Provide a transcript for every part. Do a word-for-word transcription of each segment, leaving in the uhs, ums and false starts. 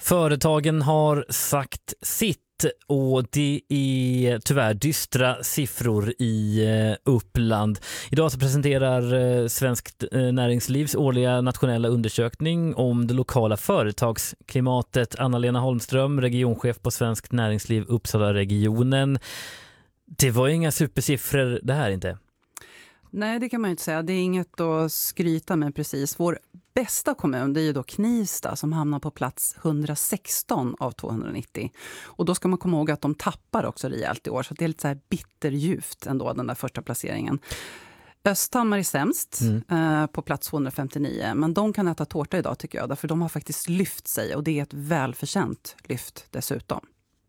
Företagen har sagt sitt och det är tyvärr dystra siffror i Uppland. Idag så presenterar Svenskt Näringslivs årliga nationella undersökning om det lokala företagsklimatet. Anna-Lena Holmström, regionchef på Svenskt Näringsliv Uppsala-regionen. Det var inga supersiffror det här inte. Nej, det kan man ju inte säga. Det är inget att skryta med precis. Vår bästa kommun, det är ju då Knivsta som hamnar på plats hundrasexton av tvåhundranittio. Och då ska man komma ihåg att de tappar också rejält i år. Så det är lite så här bitterljuvt ändå, den där första placeringen. Östhammar är sämst mm. eh, på plats tvåhundrafemtionio. Men de kan äta tårta idag tycker jag. Därför de har faktiskt lyft sig och det är ett välförtjänt lyft dessutom.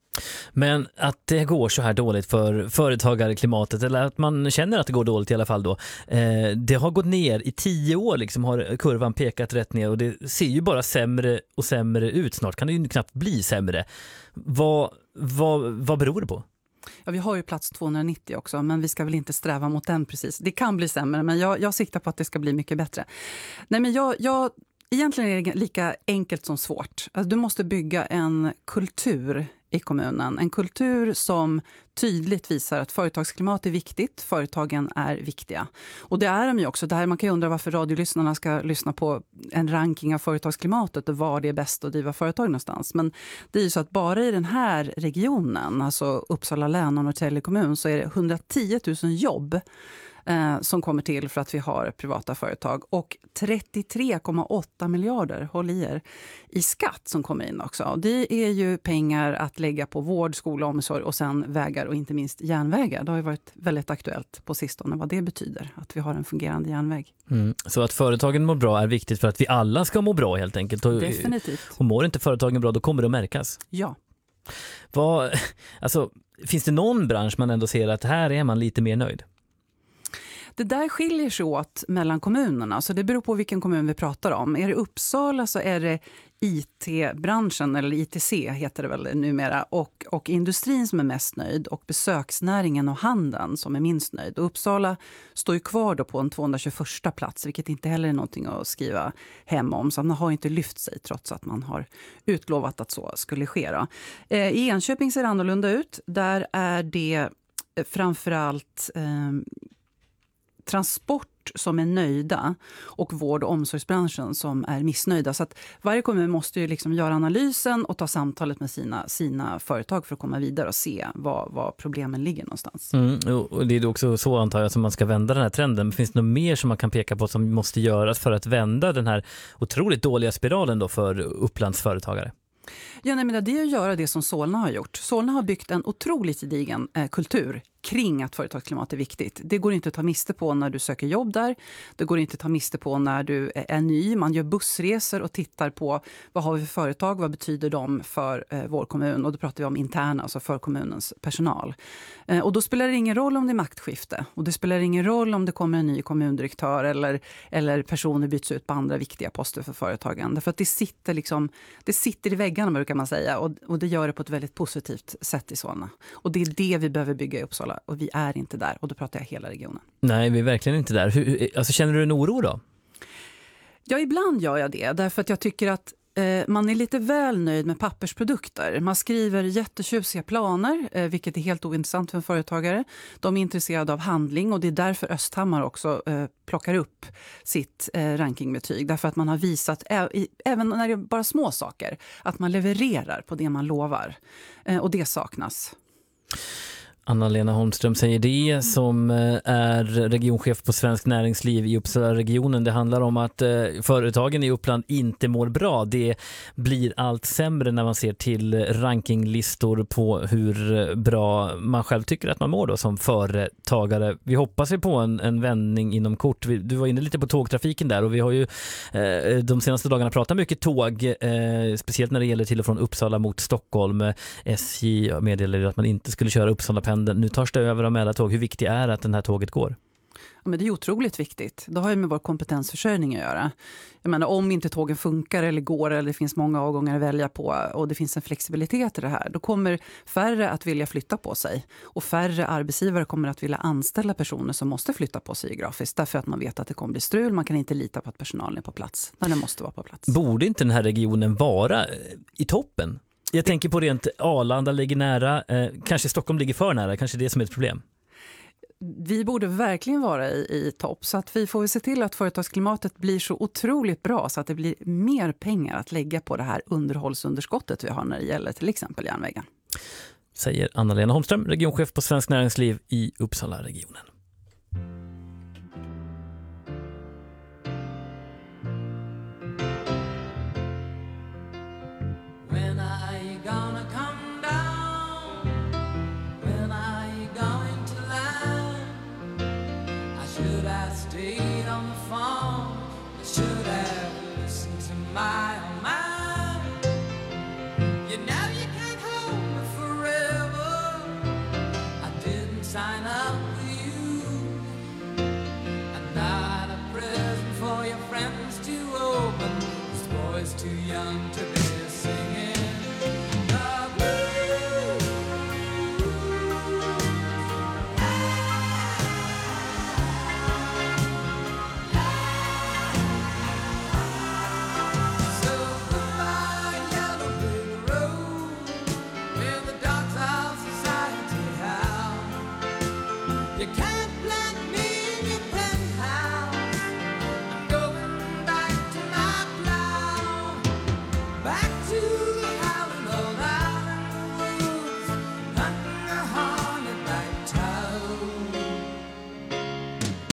Men att det går så här dåligt för företagarklimatet, eller att man känner att det går dåligt i alla fall då, eh, det har gått ner i tio år liksom, har kurvan pekat rätt ner och det ser ju bara sämre och sämre ut. Snart kan det ju knappt bli sämre. Vad, vad, vad beror det på? Ja, vi har ju plats tvåhundranittio också, men vi ska väl inte sträva mot den precis. Det kan bli sämre, men jag, jag siktar på att det ska bli mycket bättre. Nej, men jag... jag Egentligen är det lika enkelt som svårt. Alltså, du måste bygga en kultur i kommunen. En kultur som tydligt visar att företagsklimat är viktigt. Företagen är viktiga. Och det är de ju också. Där man kan ju undra varför radiolyssnarna ska lyssna på en ranking av företagsklimatet och var det är bäst att driva företag någonstans. Men det är ju så att bara i den här regionen, alltså Uppsala län och Norrtälje kommun, så är det hundratio tusen jobb Eh, som kommer till för att vi har privata företag och trettiotre komma åtta miljarder, håll i er, i skatt som kommer in också. Och det är ju pengar att lägga på vård, skola, omsorg och sen vägar och inte minst järnvägar. Det har ju varit väldigt aktuellt på sistone vad det betyder, att vi har en fungerande järnväg. Mm. Så att företagen mår bra är viktigt för att vi alla ska må bra helt enkelt. Och, definitivt. Och mår inte företagen bra, då kommer det att märkas. Ja. Vad, alltså, finns det någon bransch man ändå ser att här är man lite mer nöjd? Det där skiljer sig åt mellan kommunerna, så det beror på vilken kommun vi pratar om. Är det Uppsala så är det I T-branschen, eller I T C heter det väl numera, och, och industrin som är mest nöjd och besöksnäringen och handeln som är minst nöjd. Och Uppsala står ju kvar då på en tvåhundratjugoförsta plats, vilket inte heller är någonting att skriva hem om. Så man har inte lyft sig trots att man har utlovat att så skulle ske. Då. Eh, I Enköping ser det annorlunda ut. Där är det framförallt... Eh, transport som är nöjda och vård- och omsorgsbranschen som är missnöjda. Så att varje kommun måste ju liksom göra analysen och ta samtalet med sina, sina företag för att komma vidare och se var, var problemen ligger någonstans. Mm, och det är också så antar jag som man ska vända den här trenden. Finns det något mer som man kan peka på som måste göras för att vända den här otroligt dåliga spiralen då för Upplands företagare? Ja, nej, men det är att göra det som Solna har gjort. Solna har byggt en otroligt gedigen eh, kultur kring att företagsklimat är viktigt. Det går inte att ta miste på när du söker jobb där. Det går inte att ta miste på när du är ny. Man gör bussresor och tittar på vad har vi för företag, vad betyder de för eh, vår kommun. Och då pratar vi om interna, alltså för kommunens personal. Eh, och då spelar det ingen roll om det är maktskifte. Och det spelar ingen roll om det kommer en ny kommundirektör eller, eller personer byts ut på andra viktiga poster för företagen. Därför att det sitter, liksom, det sitter i väggarna brukar man säga. Och, och det gör det på ett väldigt positivt sätt i Solna. Och det är det vi behöver bygga i Uppsala. Och vi är inte där. Och då pratar jag hela regionen. Nej, vi är verkligen inte där. Hur, alltså, känner du en oro då? Ja, ibland gör jag det. Därför att jag tycker att eh, man är lite väl nöjd med pappersprodukter. Man skriver jättetjusiga planer, eh, vilket är helt ointressant för en företagare. De är intresserade av handling och det är därför Östhammar också eh, plockar upp sitt eh, rankingbetyg. Därför att man har visat, ä- i, även när det är bara små saker, att man levererar på det man lovar. Eh, och det saknas. Anna-Lena Holmström säger det, som är regionchef på Svenskt Näringsliv i Uppsala-regionen. Det handlar om att eh, företagen i Uppland inte mår bra. Det blir allt sämre när man ser till rankinglistor på hur bra man själv tycker att man mår då som företagare. Vi hoppas ju på en, en vändning inom kort. Vi, du var inne lite på tågtrafiken där och vi har ju eh, de senaste dagarna pratat mycket tåg, eh, speciellt när det gäller till och från Uppsala mot Stockholm. S J meddelade att man inte skulle köra Uppsala pendeln. Nu tar det över av Mälartåg. Hur viktigt är det att den här tåget går? Ja, men det är otroligt viktigt. Det har ju med vår kompetensförsörjning att göra. Jag menar, om inte tågen funkar eller går eller det finns många avgångar att välja på och det finns en flexibilitet i det här, då kommer färre att vilja flytta på sig. Och färre arbetsgivare kommer att vilja anställa personer som måste flytta på sig geografiskt. Därför att man vet att det kommer bli strul. Man kan inte lita på att personalen är på plats när den måste vara på plats. Borde inte den här regionen vara i toppen? Jag tänker på rent Arlanda ligger nära, eh, kanske Stockholm ligger för nära, kanske det är som är ett problem. Vi borde verkligen vara i, i topp, så att vi får se till att företagsklimatet blir så otroligt bra så att det blir mer pengar att lägga på det här underhållsunderskottet vi har när det gäller till exempel järnvägen. Säger Anna-Lena Holmström, regionchef på Svensk Näringsliv i Uppsala-regionen. Stayed on the phone, I should have listened to my own